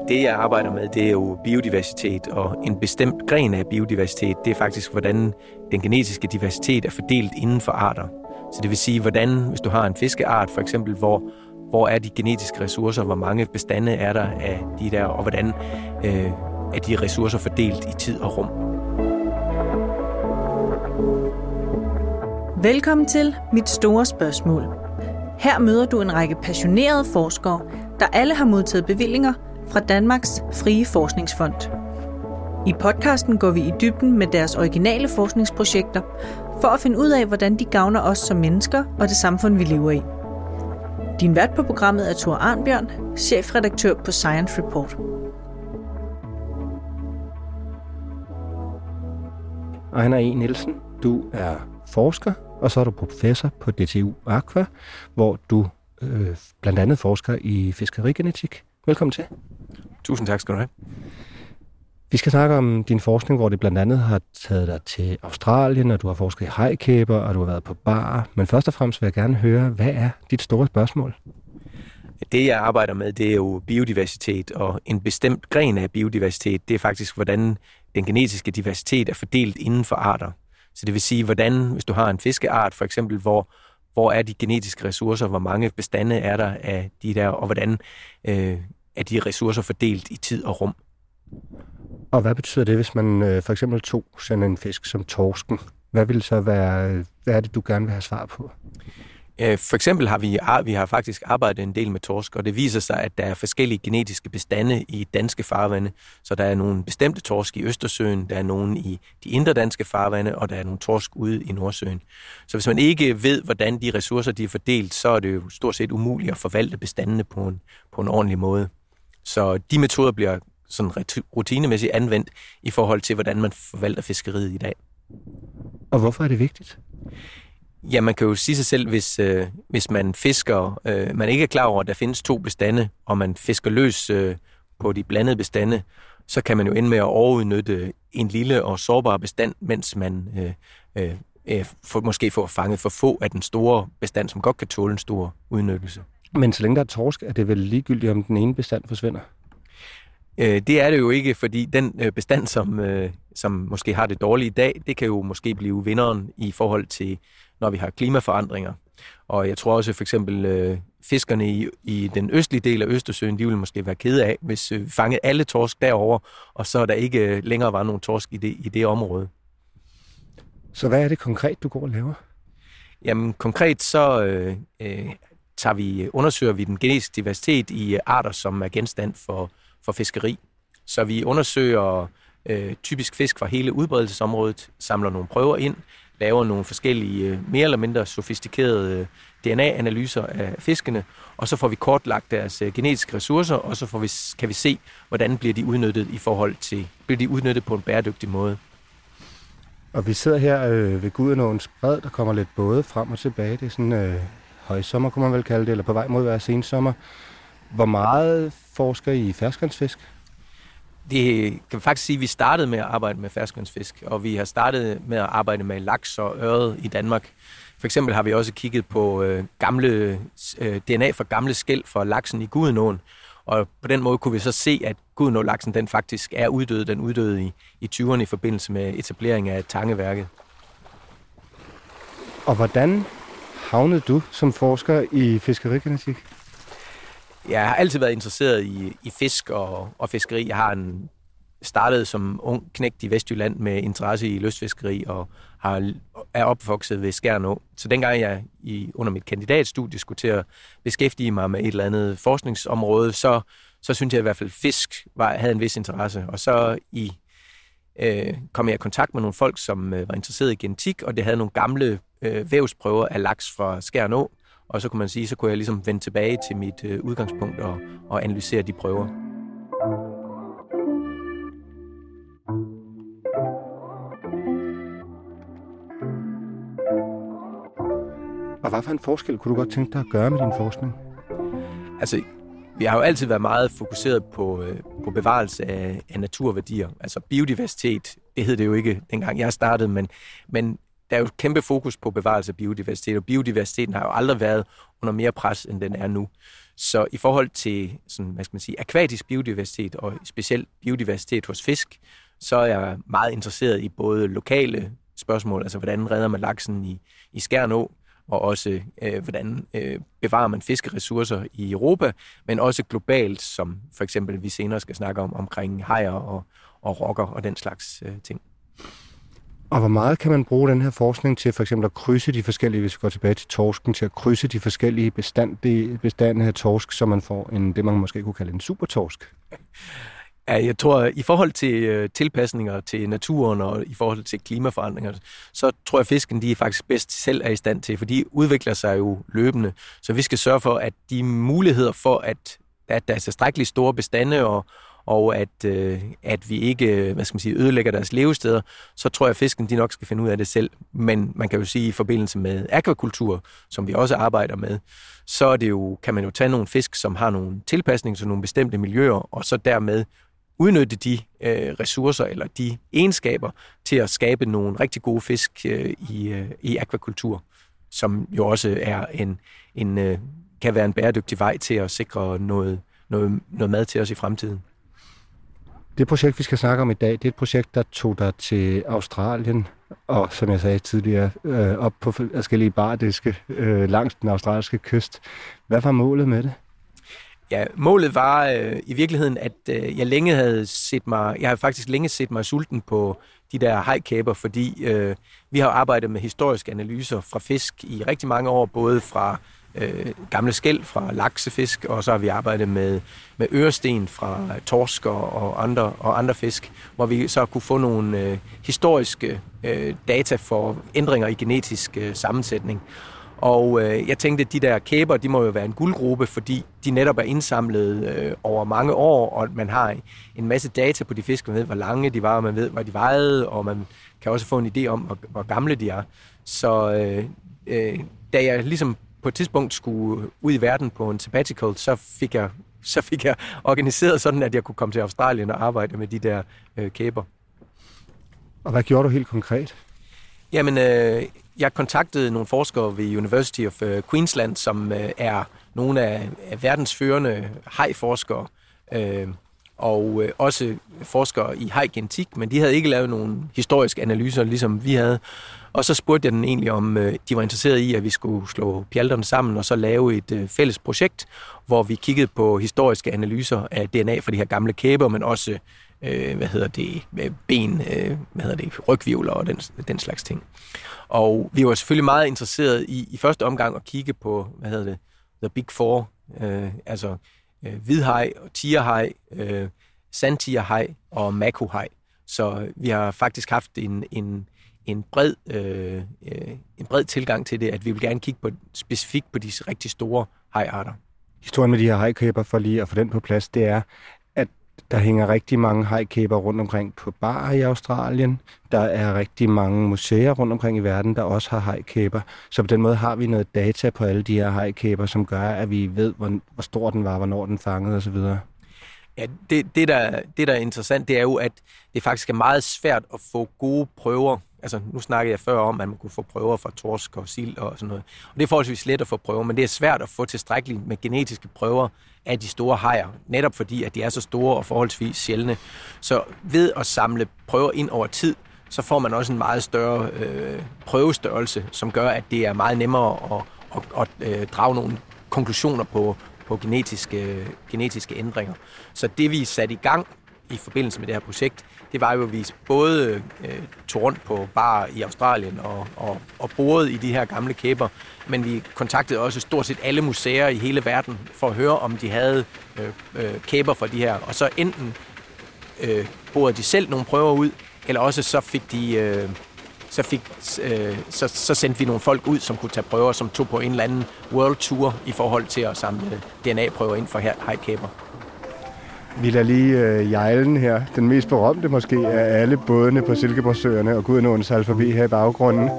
Det, jeg arbejder med, det er jo biodiversitet, og en bestemt gren af biodiversitet, det er faktisk, hvordan den genetiske diversitet er fordelt inden for arter. Så det vil sige, hvordan, hvis du har en fiskeart for eksempel, hvor er de genetiske ressourcer, hvor mange bestande er der af de der, og hvordan er de ressourcer fordelt i tid og rum. Velkommen til Mit Store Spørgsmål. Her møder du en række passionerede forskere, der alle har modtaget bevillinger fra Danmarks Frie Forskningsfond. I podcasten går vi i dybden med deres originale forskningsprojekter, for at finde ud af, hvordan de gavner os som mennesker og det samfund, vi lever i. Din vært på programmet er Thor Arnbjørn, chefredaktør på Science Report. Og Anna E. Nielsen, du er forsker, og så er du professor på DTU Aqua, hvor du blandt andet forsker i fiskerigenetik. Velkommen til. Tusind tak skal du have. Vi skal snakke om din forskning, hvor det blandt andet har taget dig til Australien, og du har forsket i hajkæber, og du har været på bar. Men først og fremmest vil jeg gerne høre, hvad er dit store spørgsmål? Det, jeg arbejder med, det er jo biodiversitet, og en bestemt gren af biodiversitet, det er faktisk, hvordan den genetiske diversitet er fordelt inden for arter. Så det vil sige, hvordan, hvis du har en fiskeart for eksempel, hvor er de genetiske ressourcer, hvor mange bestande er der af de der, og hvordan er de ressourcer fordelt i tid og rum. Og hvad betyder det, hvis man for eksempel tog sådan en fisk som torsken? Hvad vil så være, hvad er det, du gerne vil have svar på? For eksempel har vi faktisk arbejdet en del med torsk, og det viser sig, at der er forskellige genetiske bestande i danske farvande. Så der er nogle bestemte torsk i Østersøen, der er nogle i de indre danske farvande, og der er nogle torsk ude i Nordsøen. Så hvis man ikke ved, hvordan de ressourcer de er fordelt, så er det jo stort set umuligt at forvalte bestandene på en ordentlig måde. Så de metoder bliver sådan rutinemæssigt anvendt i forhold til, hvordan man forvalter fiskeriet i dag. Og hvorfor er det vigtigt? Ja, man kan jo sige sig selv, hvis man fisker, man ikke er klar over, at der findes to bestande, og man fisker løs på de blandede bestande, så kan man jo ende med at overudnytte en lille og sårbar bestand, mens man måske får fanget for få af den store bestand, som godt kan tåle en stor udnyttelse. Men så længe der er torsk, er det vel ligegyldigt, om den ene bestand forsvinder? Det er det jo ikke, fordi den bestand, som måske har det dårligt i dag, det kan jo måske blive vinderen i forhold til, når vi har klimaforandringer. Og jeg tror også, for eksempel fiskerne i den østlige del af Østersøen, de vil måske være kede af, hvis vi fangede alle torsk derovre, og så der ikke længere var nogen torsk i det område. Så hvad er det konkret, du går og laver? Jamen konkret så undersøger vi den genetiske diversitet i arter, som er genstand for fiskeri. Så vi undersøger typisk fisk fra hele udbredelsesområdet, samler nogle prøver ind, laver nogle forskellige mere eller mindre sofistikerede DNA-analyser af fiskene, og så får vi kortlagt deres genetiske ressourcer, og så kan vi se, hvordan bliver de udnyttet på en bæredygtig måde. Og vi sidder her ved Gudenåens bred, der kommer lidt både frem og tilbage. Det er sådan højsommer, kunne man vel kalde det, eller på vej mod at være sensommer. Hvor meget forsker I ferskvandsfisk? Det kan vi faktisk sige, at vi startede med at arbejde med ferskvandsfisk, og vi har startet med at arbejde med laks og ørred i Danmark. For eksempel har vi også kigget på DNA fra gamle skæl fra laksen i Gudenåen, og på den måde kunne vi så se, at Gudenålaksen den faktisk er uddød. Den uddøde i 20'erne i forbindelse med etablering af tangeværket. Og hvordan havnede du som forsker i fiskerigenetik? Jeg har altid været interesseret i fisk og fiskeri. Jeg har startet som ung knægt i Vestjylland med interesse i lystfiskeri og er opvokset ved Skjern Å. Så dengang jeg under mit kandidatstudie skulle til at beskæftige mig med et eller andet forskningsområde, så synes jeg i hvert fald, at fisk havde en vis interesse. Og så kom jeg i kontakt med nogle folk, som var interesseret i genetik, og det havde nogle gamle vævsprøver af laks fra Skjern Å. Og så kunne man sige, så kunne jeg ligesom vende tilbage til mit udgangspunkt og analysere de prøver. Og hvad for en forskel kunne du godt tænke dig at gøre med din forskning? Altså, vi har jo altid været meget fokuseret på bevarelse af naturværdier. Altså biodiversitet, det hed det jo ikke dengang jeg startede, men der er jo et kæmpe fokus på bevarelse af biodiversitet, og biodiversiteten har jo aldrig været under mere pres, end den er nu. Så i forhold til sådan, akvatisk biodiversitet og specielt biodiversitet hos fisk, så er jeg meget interesseret i både lokale spørgsmål, altså hvordan redder man laksen i Skjern Å, og også hvordan bevarer man fiskeressourcer i Europa, men også globalt, som for eksempel vi senere skal snakke om omkring hajer og rokker og den slags ting. Og hvor meget kan man bruge den her forskning til for eksempel at krydse de forskellige, hvis vi går tilbage til torsken, til at krydse de forskellige bestande af torsk, så man får det, man måske kunne kalde en supertorsk? Ja, jeg tror, i forhold til tilpasninger til naturen og i forhold til klimaforandringer, så tror jeg, fisken de faktisk bedst selv er i stand til, for de udvikler sig jo løbende. Så vi skal sørge for, at de muligheder for, at der er tilstrækkeligt store bestande, og at vi ikke ødelægger deres levesteder, så tror jeg, at fisken de nok skal finde ud af det selv. Men man kan jo sige, i forbindelse med akvakultur, som vi også arbejder med, så er det jo, kan man jo tage nogle fisk, som har nogle tilpasninger til nogle bestemte miljøer, og så dermed udnytte de ressourcer eller de egenskaber til at skabe nogle rigtig gode fisk i akvakultur, som jo også er kan være en bæredygtig vej til at sikre noget mad til os i fremtiden. Det projekt, vi skal snakke om i dag, det er et projekt, der tog dig til Australien, og som jeg sagde tidligere, op på forskellige bardiske langs den australske kyst. Hvad var målet med det? Ja, målet var i virkeligheden, at jeg har faktisk længe set mig sulten på de der hajkæber, fordi vi har arbejdet med historiske analyser fra fisk i rigtig mange år, både fra gamle skæl fra laksefisk, og så har vi arbejdet med øresten fra torsk og andre fisk, hvor vi så kunne få nogle historiske data for ændringer i genetisk sammensætning. Og jeg tænkte, at de der kæber, de må jo være en guldgruppe, fordi de netop er indsamlet over mange år, og man har en masse data på de fisk, man ved, hvor lange de var, og man ved, hvor de vejede, og man kan også få en idé om, hvor gamle de er. Så da jeg ligesom på et tidspunkt skulle ud i verden på en sabbatical, så fik jeg organiseret sådan, at jeg kunne komme til Australien og arbejde med de der kæber. Og hvad gjorde du helt konkret? Jamen, jeg kontaktede nogle forskere ved University of Queensland, som er nogle af verdens førende hajforskere, og også forskere i hajgenetik, men de havde ikke lavet nogen historiske analyser, ligesom vi havde. Og så spurgte jeg den egentlig, om de var interesserede i, at vi skulle slå pjalterne sammen og så lave et fælles projekt, hvor vi kiggede på historiske analyser af DNA fra de her gamle kæber, men også ben, rygvivler og den slags ting. Og vi var selvfølgelig meget interesserede i første omgang at kigge på, the Big Four, altså hvidhaj, tigerhaj, sandtigerhaj og makohaj. Så vi har faktisk haft en bred tilgang til det, at vi vil gerne kigge specifikt på de rigtig store hajarter. Historien med de her hajkæber, for lige at få den på plads, det er, at der hænger rigtig mange hajkæber rundt omkring på barer i Australien. Der er rigtig mange museer rundt omkring i verden, der også har hajkæber. Så på den måde har vi noget data på alle de her hajkæber, som gør, at vi ved, hvor stor den var, hvornår den fangede osv. Ja, det der er interessant, det er jo, at det faktisk er meget svært at få gode prøver. Altså, nu snakkede jeg før om, at man kunne få prøver fra torsk og sild og sådan noget. Og det er forholdsvis let at få prøver, men det er svært at få tilstrækkeligt med genetiske prøver af de store hajer, netop fordi, at de er så store og forholdsvis sjældne. Så ved at samle prøver ind over tid, så får man også en meget større prøvestørrelse, som gør, at det er meget nemmere at drage nogle konklusioner på genetiske ændringer. Så det vi satte i gang i forbindelse med det her projekt, det var jo, at vi både tog rundt på barer i Australien og borede i de her gamle kæber, men vi kontaktede også stort set alle museer i hele verden for at høre, om de havde kæber fra de her. Og så enten borede de selv nogle prøver ud, eller også så sendte vi nogle folk ud, som kunne tage prøver, som tog på en eller anden world tour i forhold til at samle DNA-prøver ind for hajkæber. Vi lader lige Jejlen her, den mest berømte måske af alle bådene på Silkeborgsøerne og Gudenåens alfabet her i baggrunden.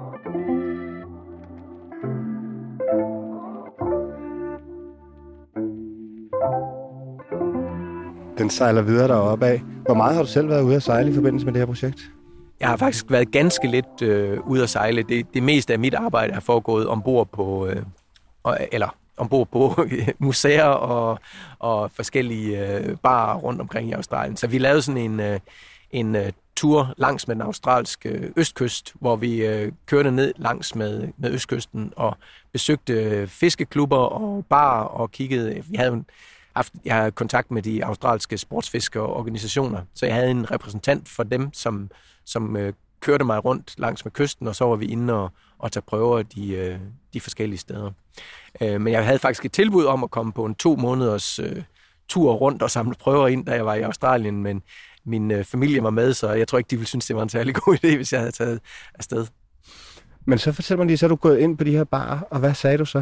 Den sejler videre deroppe af. Hvor meget har du selv været ude at sejle i forbindelse med det her projekt? Jeg har faktisk været ganske lidt ude at sejle. Det meste af mit arbejde er foregået ombord på, ombord på museer og forskellige barer rundt omkring i Australien. Så vi lavede sådan en tur langs med den australske østkyst, hvor vi kørte ned langs med østkysten og besøgte fiskeklubber og barer og kiggede. Jeg havde kontakt med de australske sportsfiskerorganisationer, så jeg havde en repræsentant for dem, som kørte mig rundt langs med kysten, og så var vi inde og tage prøver de forskellige steder. Men jeg havde faktisk et tilbud om at komme på en 2 måneders tur rundt og samle prøver ind, da jeg var i Australien, men min familie var med, så jeg tror ikke, de ville synes, det var en særlig god idé, hvis jeg havde taget afsted. Men så fortæl mig lige, så er du gået ind på de her barer, og hvad sagde du så?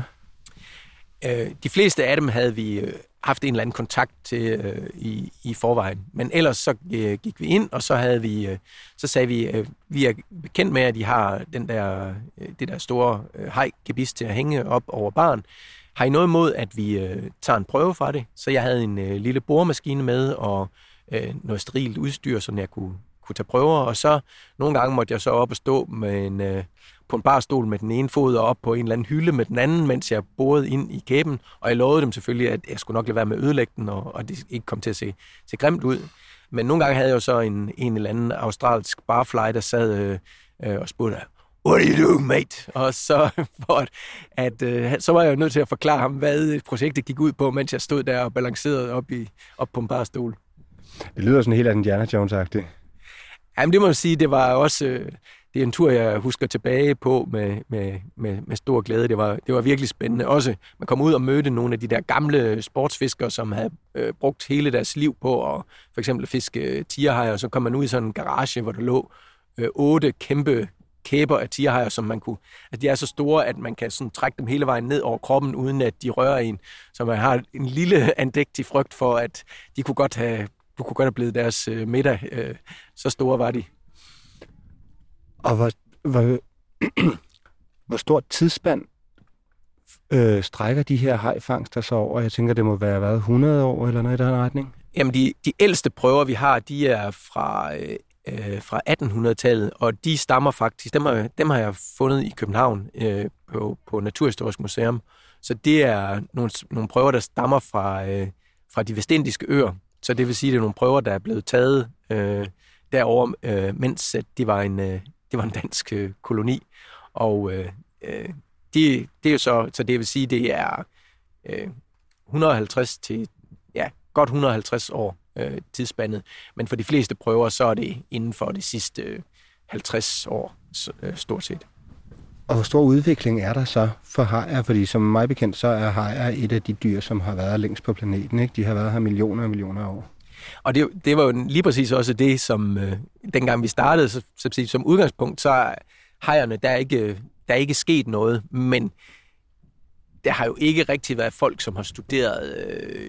De fleste af dem havde vi haft en eller anden kontakt til i forvejen. Men ellers så gik vi ind, og så sagde vi, vi er bekendt med, at de har det der store hajgebis til at hænge op over baren. Har I noget imod, at vi tager en prøve fra det? Så jeg havde en lille boremaskine med, og noget sterilt udstyr, så jeg kunne tage prøver. Og så nogle gange måtte jeg så op og stå med på en barstol med den ene fod og op på en eller anden hylde med den anden, mens jeg borede ind i kæben. Og jeg lovede dem selvfølgelig, at jeg skulle nok lade være med at ødelægge den, og det ikke kom til at se grimt ud. Men nogle gange havde jeg jo så en eller anden australsk barfly, der sad og spurgte, "What are you doing, mate?" Og så, så var jeg jo nødt til at forklare ham, hvad projektet gik ud på, mens jeg stod der og balancerede op på en barstol. Det lyder sådan helt Indiana Jones-agtigt. Jamen, det må jeg sige, det var også... Det er en tur, jeg husker tilbage på med stor glæde. Det var virkelig spændende. Også, man kom ud og mødte nogle af de der gamle sportsfiskere, som havde brugt hele deres liv på at for eksempel fiske tigerhajer. Og så kom man ud i sådan en garage, hvor der lå 8 kæmpe kæber af tigerhajer, som man kunne... Altså, de er så store, at man kan sådan trække dem hele vejen ned over kroppen, uden at de rører en. Så man har en lille andægtig frygt for, at du kunne godt have blevet deres middag. Så store var de. Og hvor stort tidsspand strækker de her hajfangster så over? Jeg tænker, det må være 100 år eller noget i den retning? Jamen, de ældste prøver, vi har, de er fra 1800-tallet, og de stammer faktisk, dem har jeg fundet i København på Naturhistorisk Museum. Så det er nogle prøver, der stammer fra de vestindiske øer. Så det vil sige, at det er nogle prøver, der er blevet taget derovre, mens det var en dansk koloni. Og det er jo så det vil sige, det er 150 til godt 150 år tidsspandet. Men for de fleste prøver, så er det inden for de sidste 50 år stort set. Og hvor stor udvikling er der så for hajer? Fordi som mig bekendt, så er hajer et af de dyr, som har været længst på planeten, ikke? De har været her millioner og millioner af år. Og det var jo lige præcis også det, som dengang vi startede, som udgangspunkt, så er hajerne, der er ikke sket noget, men der har jo ikke rigtig været folk, som har studeret,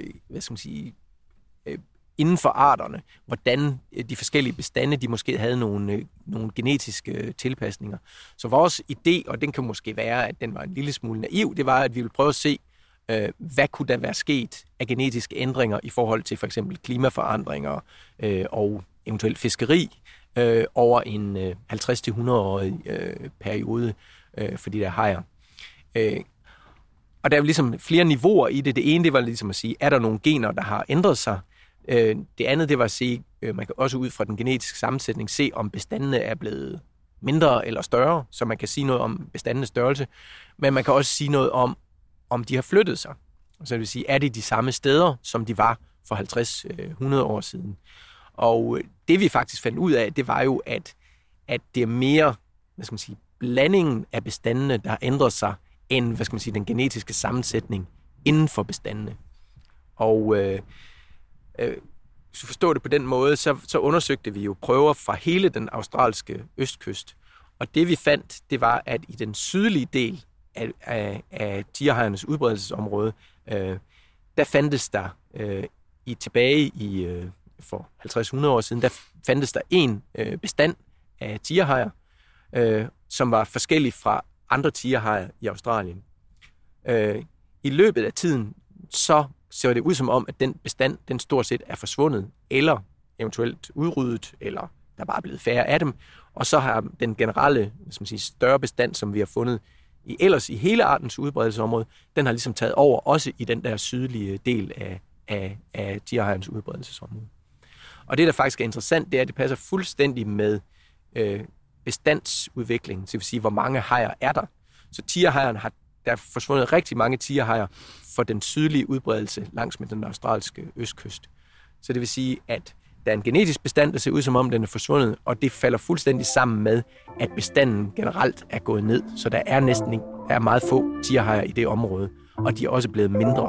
inden for arterne, hvordan de forskellige bestande, de måske havde nogle genetiske tilpasninger. Så vores idé, og den kan måske være, at den var en lille smule naiv, det var, at vi ville prøve at se, hvad kunne der være sket af genetiske ændringer i forhold til for eksempel klimaforandringer og eventuelt fiskeri over en 50-100-årig periode for de der hajer. Og der er jo ligesom flere niveauer i det. Det ene, det var ligesom at sige, er der nogle gener, der har ændret sig? Det andet, det var at se, man kan også ud fra den genetiske sammensætning se, om bestandene er blevet mindre eller større, så man kan sige noget om bestandenes størrelse, men man kan også sige noget om de har flyttet sig. Så det vil sige, er det de samme steder, som de var for 50-100 år siden? Og det vi faktisk fandt ud af, det var jo, at det er mere, blandingen af bestandene, der har ændret sig, end, den genetiske sammensætning inden for bestandene. Og hvis du forstår det på den måde, så undersøgte vi jo prøver fra hele den australske østkyst. Og det vi fandt, det var, at i den sydlige del af tigerhajernes udbredelsesområde, der fandtes der for 50-100 år siden, der fandtes der en bestand af tigerhajer, som var forskellig fra andre tigerhajer i Australien. I løbet af tiden, så ser det ud som om, at den bestand, den stort set er forsvundet, eller eventuelt udryddet, eller der bare er blevet færre af dem. Og så har den generelle større bestand, som vi har fundet ellers i hele artens udbredelsesområde, den har ligesom taget over, også i den der sydlige del af tigerhajernes udbredelsesområde. Og det, der faktisk er interessant, det er, at det passer fuldstændig med bestandsudviklingen, så det vil sige, hvor mange hajer er der. Så tigerhajerne der er forsvundet rigtig mange tigerhajer for den sydlige udbredelse langs med den australske østkyst. Så det vil sige, at der er en genetisk bestand, der ser ud som om den er forsvundet, og det falder fuldstændig sammen med, at bestanden generelt er gået ned. Så der er meget få tigerhajer i det område, og de er også blevet mindre.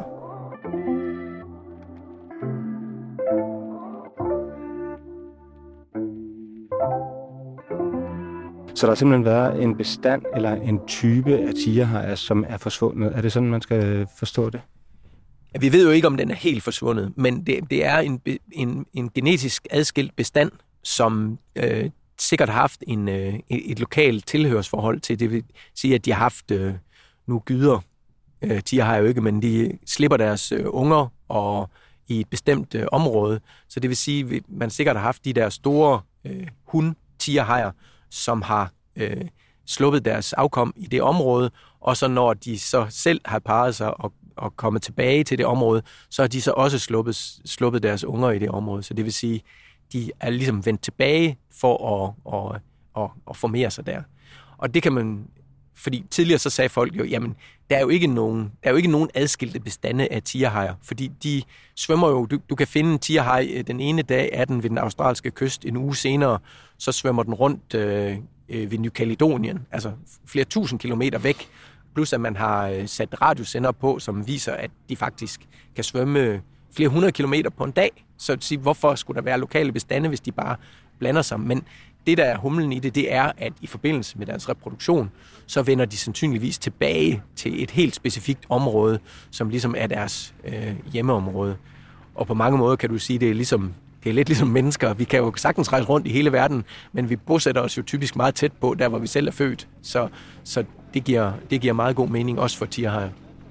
Så der har simpelthen været en bestand eller en type af tigerhajer, som er forsvundet. Er det sådan, man skal forstå det? Vi ved jo ikke, om den er helt forsvundet, men det er en genetisk adskilt bestand, som sikkert har haft et lokalt tilhørsforhold til. Det vil sige, at de har haft nu gyder. Tigerhajer jo ikke, men de slipper deres unger og i et bestemt område. Så det vil sige, at man sikkert har haft de der store hun-tigerhajer, som har sluppet deres afkom i det område, og så når de så selv har parret sig og kommet tilbage til det område, så har de så også sluppet deres unger i det område. Så det vil sige, de er ligesom vendt tilbage for at formere sig der. Og det kan man, fordi tidligere så sagde folk jo, jamen, der er jo ikke nogen adskilte bestande af tigerhajer, fordi de svømmer jo, du kan finde en tigerhaj den ene dag er den ved den australske kyst, en uge senere, så svømmer den rundt ved Ny Kaledonien, altså flere tusind kilometer væk, plus at man har sat radiosender på, som viser, at de faktisk kan svømme flere 100 kilometer på en dag. Så at sige, hvorfor skulle der være lokale bestande, hvis de bare blander sig? Men det, der er humlen i det er, at i forbindelse med deres reproduktion, så vender de sandsynligvis tilbage til et helt specifikt område, som ligesom er deres hjemmeområde. Og på mange måder kan du sige, det er lidt ligesom mennesker. Vi kan jo sagtens rejse rundt i hele verden, men vi bosætter os jo typisk meget tæt på, der hvor vi selv er født. Så det giver meget god mening, også for tigerhajer.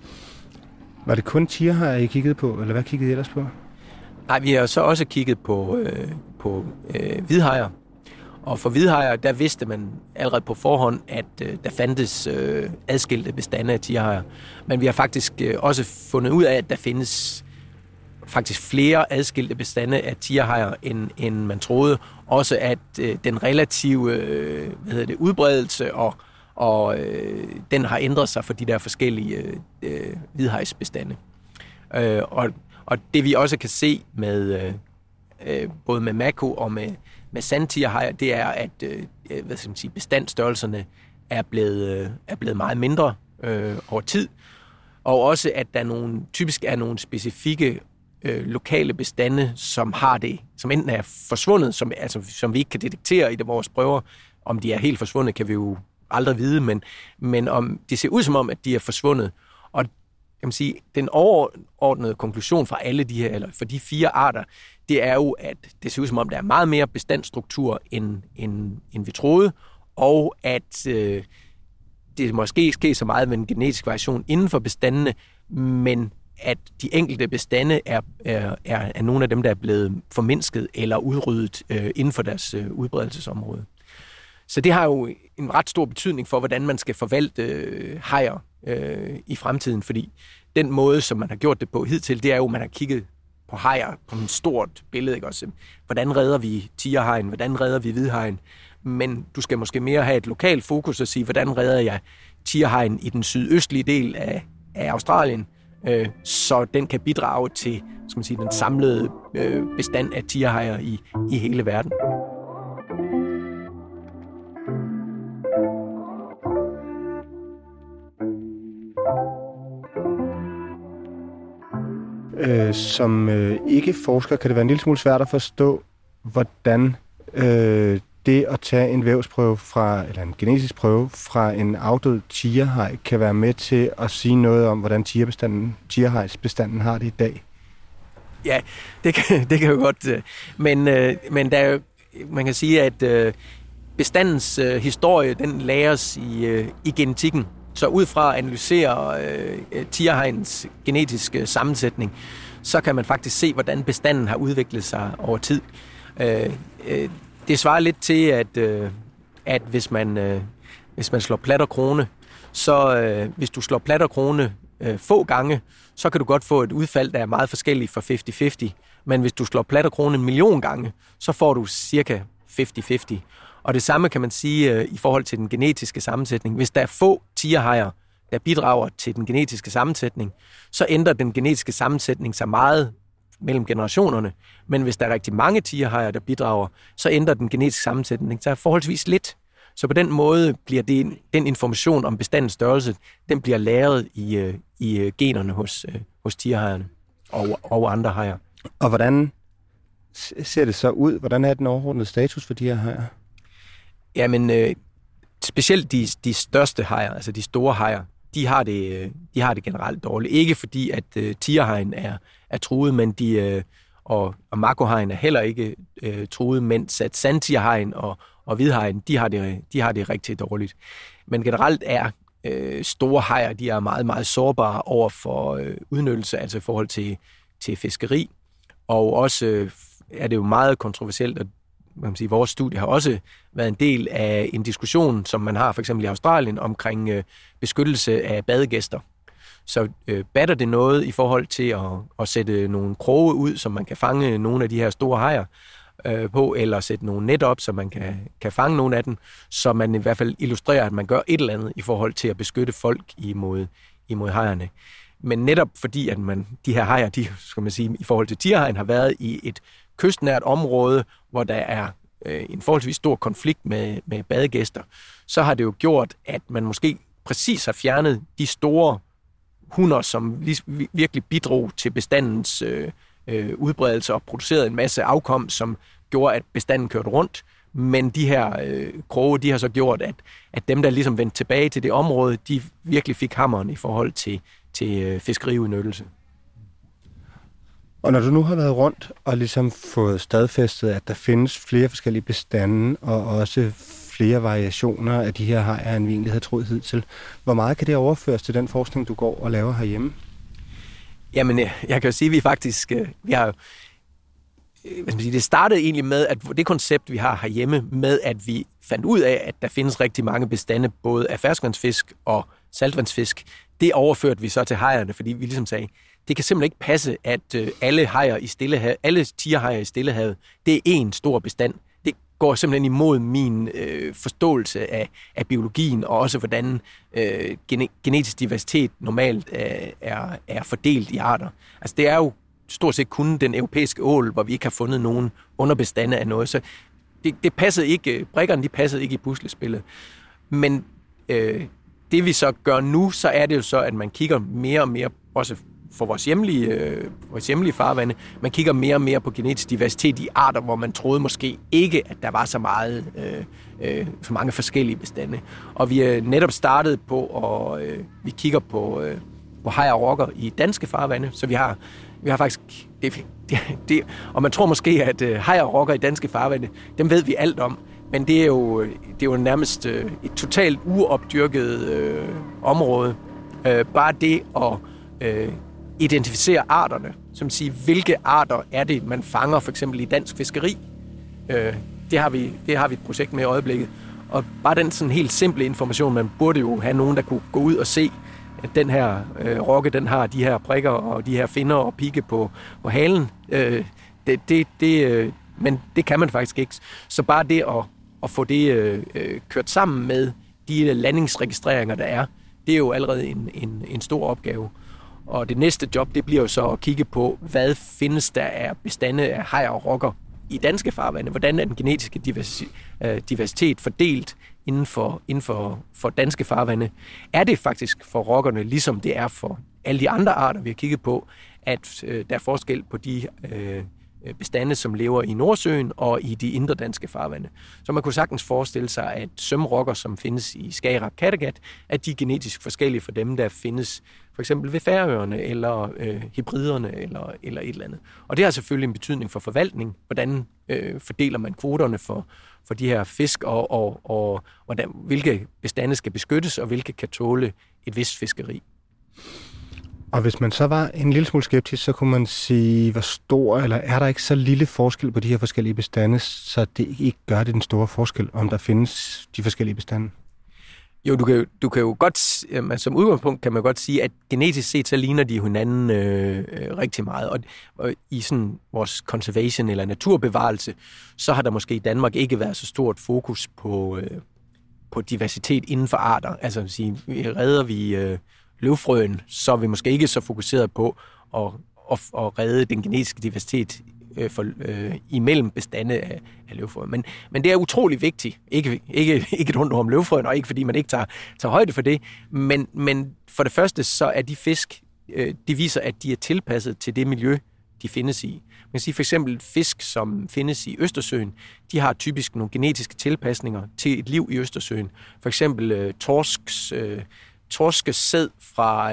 Var det kun tigerhajer, I kiggede på, eller hvad kiggede I ellers på? Nej, vi har så også kigget på hvidhajer. Og for hvidhajer, der vidste man allerede på forhånd, at der fandtes adskilte bestande af tigerhajer. Men vi har faktisk også fundet ud af, at der findes faktisk flere adskilte bestande af tigerhajer, end man troede. Også at den relative udbredelse og den har ændret sig for de der forskellige hvidhajsbestande. Og det vi også kan se med både med mako og med sandtigerhajer, det er, at bestandsstørrelserne er blevet meget mindre over tid. Og også, at der typisk er nogle specifikke lokale bestande, som har det, som enten er forsvundet, som vi ikke kan detektere i vores prøver. Om de er helt forsvundet, kan vi jo aldrig vide, men om det ser ud som om, at de er forsvundet. Og jeg må sige, den overordnede konklusion fra alle de her, eller for de 4 arter, det er jo, at det ser ud som om, der er meget mere bestandsstruktur, end vi troede, og at det måske sker så meget med en genetisk variation inden for bestandene, men at de enkelte bestande er nogle af dem, der er blevet formindsket eller udryddet inden for deres udbredelsesområde. Så det har jo en ret stor betydning for, hvordan man skal forvalte hajer i fremtiden, fordi den måde, som man har gjort det på hidtil, det er jo, at man har kigget på hajer på et stort billede, ikke også? Hvordan redder vi tigerhajen? Hvordan redder vi hvidhajen? Men du skal måske mere have et lokalt fokus og sige, hvordan redder jeg tigerhajen i den sydøstlige del af Australien, så den kan bidrage til, skal man sige, den samlede bestand af tigerhajer i hele verden. Som ikke-forsker kan det være en lille smule svært at forstå, hvordan det at tage en vævsprøve eller en genetisk prøve fra en afdød tigerhaj kan være med til at sige noget om, hvordan tigerhajsbestanden har det i dag. Ja, det kan jo godt. Men der er jo, man kan sige, at bestandens historie, den læres i genetikken. Så ud fra at analysere tigerhajens genetiske sammensætning, så kan man faktisk se, hvordan bestanden har udviklet sig over tid. Det svarer lidt til, at hvis man slår plat og krone, så hvis du slår plat og krone få gange, så kan du godt få et udfald, der er meget forskelligt fra 50-50. Men hvis du slår plat og krone 1 million gange, så får du cirka 50-50. Og det samme kan man sige i forhold til den genetiske sammensætning. Hvis der er få tigerhajer, der bidrager til den genetiske sammensætning, så ændrer den genetiske sammensætning sig meget mellem generationerne. Men hvis der er rigtig mange tigerhajer, der bidrager, så ændrer den genetiske sammensætning sig forholdsvis lidt. Så på den måde bliver den information om bestandens størrelse, den bliver lagret i generne hos tigerhajerne og andre hajer. Og hvordan ser det så ud? Hvordan er den overordnede status for de her hajer? Jamen, specielt de største hajer, altså de store hajer, de har det generelt dårligt. Ikke fordi, at tigerhajen er truet, men og makohajen er heller ikke truet, mens at sandtigerhajen og hvidhajen, de har det rigtig dårligt. Men generelt er store hajer, de er meget, meget sårbare over for udnyttelse, altså i forhold til fiskeri. Og også er det jo meget kontroversielt, at man kan sige, vores studie har også været en del af en diskussion, som man har for eksempel i Australien, omkring beskyttelse af badegæster. Så batter det noget i forhold til at sætte nogle kroge ud, så man kan fange nogle af de her store hajer på, eller sætte nogle net op, så man kan fange nogle af dem, så man i hvert fald illustrerer, at man gør et eller andet i forhold til at beskytte folk imod hajerne. Men netop fordi, at de her hajer, de, skal man sige, i forhold til tigerhajen, har været i et kystnært område, hvor der er en forholdsvis stor konflikt med badegæster, så har det jo gjort, at man måske præcis har fjernet de store hunder, som virkelig bidrog til bestandens udbredelse og produceret en masse afkom, som gjorde, at bestanden kørte rundt. Men de her kroge, de har så gjort, at dem, der ligesom vendte tilbage til det område, de virkelig fik hammeren i forhold til fiskeriudnyttelse. Og når du nu har været rundt og ligesom fået stadfæstet, at der findes flere forskellige bestande og også flere variationer af de her hajer, end vi egentlig havde troet hidtil, hvor meget kan det overføres til den forskning, du går og laver herhjemme? Jamen, jeg kan jo sige, at vi faktisk, det startede egentlig med, at det koncept, vi har herhjemme, med at vi fandt ud af, at der findes rigtig mange bestande, både af ferskvandsfisk og saltvandsfisk, det overførte vi så til hajerne, fordi vi ligesom sagde, det kan simpelthen ikke passe, at alle tigerhajer i Stillehavet, det er én stor bestand. Det går simpelthen imod min forståelse af biologien, og også hvordan genetisk diversitet normalt er fordelt i arter. Altså det er jo stort set kun den europæiske ål, hvor vi ikke har fundet nogen underbestande af noget. Så det passede ikke, brikkerne de passede ikke i puslespillet. Men det vi så gør nu, så er det jo så, at man kigger mere og mere, også for vores hjemlige farvande, man kigger mere og mere på genetisk diversitet i arter, hvor man troede måske ikke, at der var så mange forskellige bestande. Og vi er netop startet på, og vi kigger på hajer og rokker i danske farvande, så vi har faktisk og man tror måske, at hajer og rokker i danske farvande, dem ved vi alt om, men det er jo nærmest et totalt uopdyrket område. Bare det at identificere arterne, som siger, hvilke arter er det, man fanger for eksempel i dansk fiskeri. Det har vi et projekt med i øjeblikket. Og bare den sådan helt simple information, man burde jo have nogen, der kunne gå ud og se, at den her rokke, den har de her prikker og de her finner og pigge på halen. Men det kan man faktisk ikke. Så bare det at få det kørt sammen med de landingsregistreringer, der er, det er jo allerede en stor opgave. Og det næste job, det bliver jo så at kigge på, hvad findes der af bestande af hajer og rokker i danske farvande? Hvordan er den genetiske diversitet fordelt inden for danske farvande? Er det faktisk for rokkerne, ligesom det er for alle de andre arter, vi har kigget på, at der er forskel på de bestande, som lever i Nordsøen og i de indre danske farvande. Så man kunne sagtens forestille sig, at sømrokker, som findes i Skagerrak Kattegat, at de er genetisk forskellige fra dem, der findes for eksempel ved Færøerne, eller hybriderne, eller et eller andet. Og det har selvfølgelig en betydning for forvaltning. Hvordan fordeler man kvoterne for de her fisk, og hvilke bestande skal beskyttes, og hvilke kan tåle et vist fiskeri. Og hvis man så var en lille smule skeptisk, så kunne man sige, hvor stor, eller er der ikke så lille forskel på de her forskellige bestande, så det ikke gør det den store forskel, om der findes de forskellige bestande? Jo, du kan jo godt, som udgangspunkt kan man godt sige, at genetisk set, så ligner de hinanden rigtig meget. Og i sådan vores conservation eller naturbevarelse, så har der måske i Danmark ikke været så stort fokus på diversitet inden for arter. Altså at sige, redder vi løvfrøen, så er vi måske ikke så fokuseret på at redde den genetiske diversitet imellem bestande af løvfrøen. Men det er utrolig vigtigt. Ikke et rundt om løvfrøen, og ikke fordi man ikke tager højde for det. Men for det første, så er de fisk, de viser, at de er tilpasset til det miljø, de findes i. Man kan sige for eksempel fisk, som findes i Østersøen, de har typisk nogle genetiske tilpasninger til et liv i Østersøen. For eksempel torskesæd fra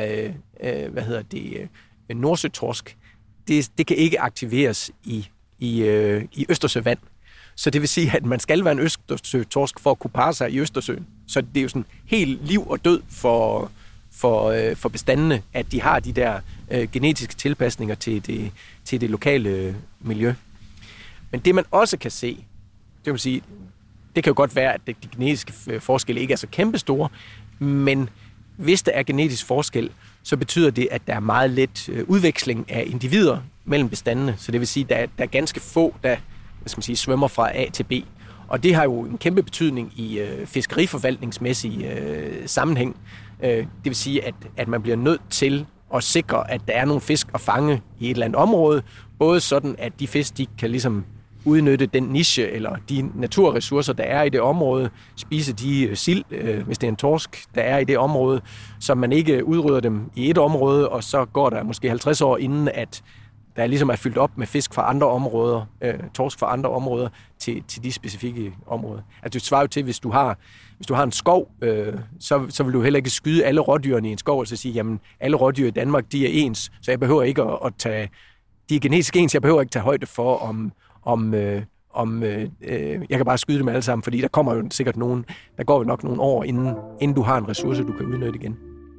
nordsøtorsk. Det kan ikke aktiveres i Østersøvand. Så det vil sige, at man skal være en østersøtorsk for at kunne parre sig i Østersøen. Så det er jo sådan helt liv og død for bestandene, at de har de der genetiske tilpasninger til det lokale miljø. Men det man også kan se, det vil sige, det kan jo godt være, at de genetiske forskelle ikke er så kæmpestore, men hvis der er genetisk forskel, så betyder det, at der er meget let udveksling af individer mellem bestandene. Så det vil sige, at der er ganske få, der svømmer fra A til B. Og det har jo en kæmpe betydning i fiskeriforvaltningsmæssig sammenhæng. Det vil sige, at man bliver nødt til at sikre, at der er nogle fisk at fange i et eller andet område. Både sådan, at de fisk, de kan ligesom udnytte den niche eller de naturressourcer, der er i det område, spise de sild, hvis det er en torsk, der er i det område, så man ikke udrydder dem i et område, og så går der måske 50 år inden, at der ligesom er fyldt op med fisk fra andre områder, torsk fra andre områder, til de specifikke områder. Altså det svarer jo til, hvis du har en skov, så vil du heller ikke skyde alle rådyrene i en skov, og så sige, jamen alle rådyr i Danmark, de er ens, så jeg behøver ikke at tage, de er genetisk ens, jeg behøver ikke tage højde for, om jeg kan bare skyde dem alle sammen, fordi der kommer jo sikkert der går jo nok nogle år, inden du har en ressource, du kan udnytte igen.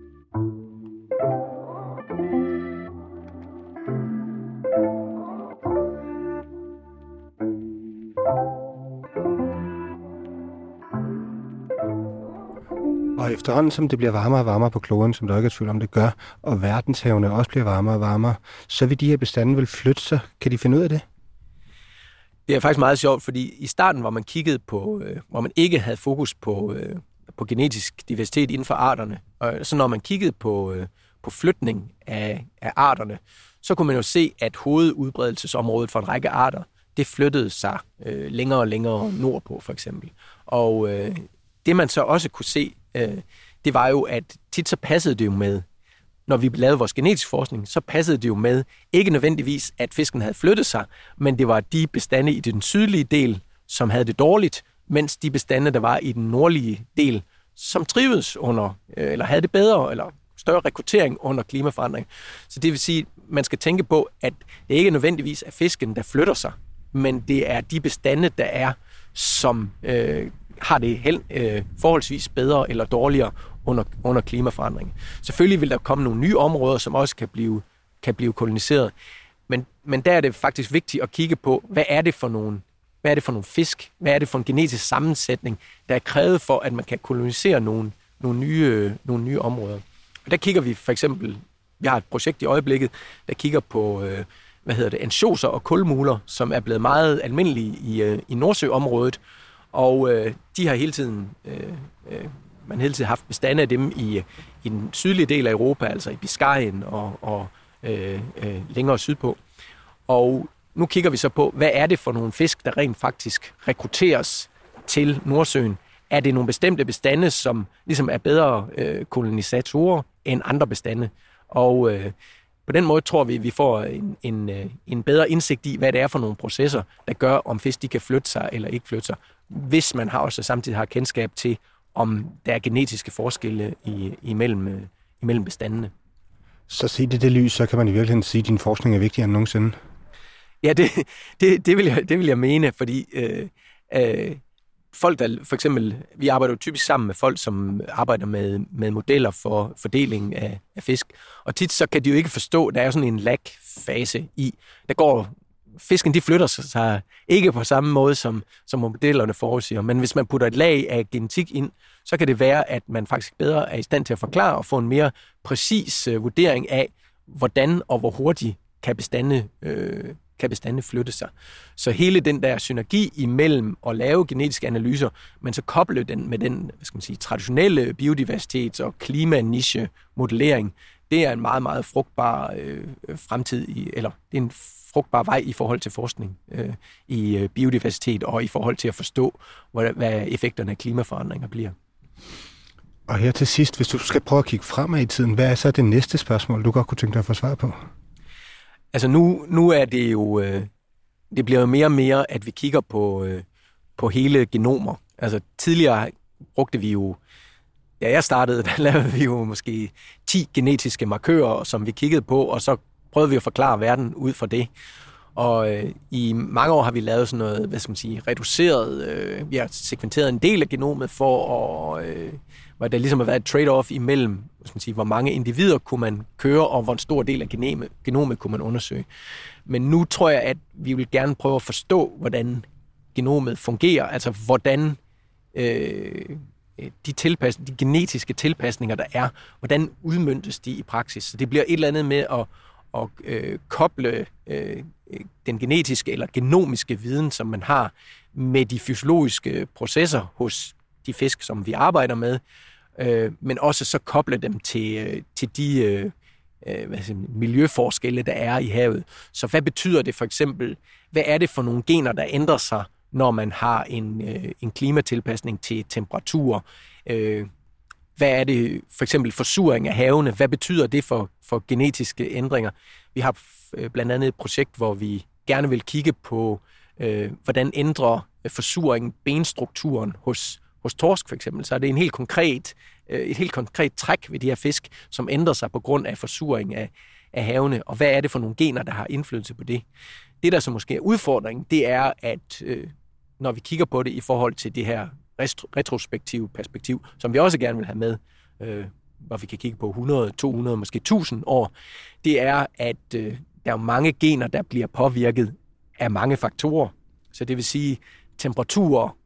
Og efterhånden, som det bliver varmere og varmere på kloden, som der ikke er tvivl om, det gør, og verdenshavene også bliver varmere og varmere, så vil de her bestande vel flytte sig. Kan de finde ud af det? Det er faktisk meget sjovt, fordi i starten, hvor man kiggede på, hvor man ikke havde fokus på genetisk diversitet inden for arterne, og så når man kiggede på flytning af arterne, så kunne man jo se, at hovedudbredelsesområdet for en række arter, det flyttede sig længere og længere nordpå, for eksempel. Og det man så også kunne se, det var jo, at tit så passede det jo med, når vi lavede vores genetisk forskning, så passede det jo med, ikke nødvendigvis, at fisken havde flyttet sig, men det var de bestande i den sydlige del, som havde det dårligt, mens de bestande, der var i den nordlige del, som trivedes under, eller havde det bedre, eller større rekruttering under klimaforandring. Så det vil sige, at man skal tænke på, at det ikke nødvendigvis er fisken, der flytter sig, men det er de bestande, der er, som har det forholdsvis bedre eller dårligere under klimaforandring. Selvfølgelig vil der komme nogle nye områder, som også kan blive koloniseret, men der er det faktisk vigtigt at kigge på, hvad er det for nogle fisk, hvad er det for en genetisk sammensætning, der er krævet for, at man kan kolonisere nogle nye områder. Og der kigger vi for eksempel, vi har et projekt i øjeblikket, der kigger på ansjoser og kulmuler, som er blevet meget almindelige i Nordsøområdet, og de har hele tiden haft bestande af dem i den sydlige del af Europa, altså i Biscayen og længere sydpå. Og nu kigger vi så på, hvad er det for nogle fisk, der rent faktisk rekrutteres til Nordsøen? Er det nogle bestemte bestande, som ligesom er bedre kolonisatorer end andre bestande? Og på den måde tror vi får en bedre indsigt i, hvad det er for nogle processer, der gør, om fisk de kan flytte sig eller ikke flytte sig, hvis man også samtidig har kendskab til, om der er genetiske forskelle imellem bestandene. Så set i det lys, så kan man i virkeligheden sige, at din forskning er vigtigere end nogensinde. Ja, det vil jeg mene, fordi folk, der for eksempel, vi arbejder jo typisk sammen med folk, som arbejder med modeller for fordeling af fisk, og tit så kan de jo ikke forstå, der er sådan en lag-fase i, der går fisken de flytter sig ikke på samme måde, som modellerne forudsiger. Men hvis man putter et lag af genetik ind, så kan det være, at man faktisk bedre er i stand til at forklare og få en mere præcis vurdering af, hvordan og hvor hurtigt kan bestande flytte sig. Så hele den der synergi imellem at lave genetiske analyser, men så koble den med den traditionelle biodiversitets- og klimaniche-modellering, det er en meget, meget frugtbar fremtid, eller det er en frugtbar vej i forhold til forskning i biodiversitet og i forhold til at forstå, hvad effekterne af klimaforandringer bliver. Og her til sidst, hvis du skal prøve at kigge fremad i tiden, hvad er så det næste spørgsmål, du godt kunne tænke dig at få svar på? Altså nu er det jo, det bliver jo mere og mere, at vi kigger på hele genomer. Altså tidligere brugte vi jo, da jeg startede, der lavede vi jo måske 10 genetiske markører, som vi kiggede på, og så prøvede vi at forklare verden ud fra det. Og i mange år har vi lavet sådan noget, reduceret, vi har sekventeret en del af genomet for at, hvor der ligesom har været et trade-off imellem, hvor mange individer kunne man køre, og hvor en stor del af genomet kunne man undersøge. Men nu tror jeg, at vi vil gerne prøve at forstå, hvordan genomet fungerer, altså hvordan de genetiske tilpasninger, der er, hvordan udmøntes de i praksis. Så det bliver et eller andet med at koble den genetiske eller genomiske viden, som man har, med de fysiologiske processer hos de fisk, som vi arbejder med, men også så koble dem til de miljøforskelle, der er i havet. Så hvad betyder det for eksempel? Hvad er det for nogle gener, der ændrer sig, når man har en klimatilpasning til temperatur? Hvad er det for eksempel forsuring af havene? Hvad betyder det for genetiske ændringer? Vi har blandt andet et projekt, hvor vi gerne vil kigge på, hvordan ændrer forsuringen benstrukturen hos torsk for eksempel. Så er det et helt konkret træk ved de her fisk, som ændrer sig på grund af forsuring af havene. Og hvad er det for nogle gener, der har indflydelse på det? Det, der så måske er udfordringen, det er, at når vi kigger på det i forhold til det her retrospektive perspektiv, som vi også gerne vil have med, hvor vi kan kigge på 100, 200, måske 1000 år, det er, at der er mange gener, der bliver påvirket af mange faktorer. Så det vil sige, temperaturer,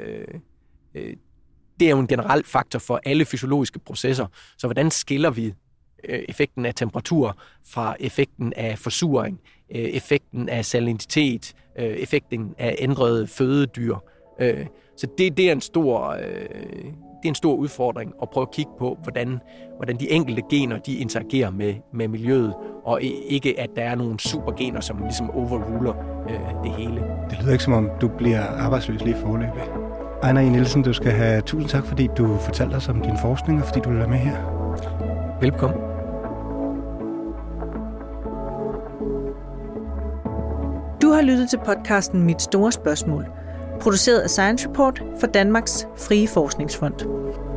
det er jo en generel faktor for alle fysiologiske processer. Så hvordan skiller vi effekten af temperatur fra effekten af forsuring, effekten af salinitet, effekten af ændrede fødedyr? Så det er en stor udfordring at prøve at kigge på, hvordan de enkelte gener de interagerer med miljøet, og ikke at der er nogle supergener, som ligesom overruler det hele. Det lyder ikke som om, du bliver arbejdsløs lige foreløbig. Ejner E. Nielsen, du skal have tusind tak, fordi du fortalte os om din forskning, og fordi du vil være med her. Velkommen. Du har lyttet til podcasten Mit Store Spørgsmål, produceret af Science Report for Danmarks Frie Forskningsfond.